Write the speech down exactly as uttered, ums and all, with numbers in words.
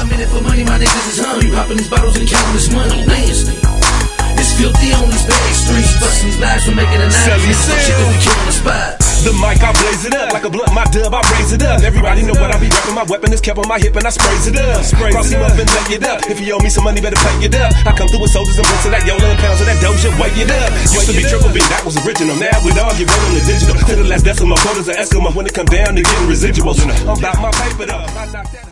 I'm in it for money, my niggas is hungry. Popping these bottles and counting this money. Nasty. It's filthy on these bad streets. Busting these lives for making a night. Shit that we kill on the spot. The mic, I blaze it up like a blunt, my dub, I raise it up. Everybody know what I be rapping, my weapon is kept on my hip and I sprays it up. Cross him up and lay it up. If you owe me some money, better pay it up. I come through with soldiers and bricks of that Yola and pounds of that Doja, weigh it up. Used to be triple B, that was original. Now with all you run on the digital. To the last decimal, quotas are Eskimo when it come down to getting residuals. I'm about my paper though.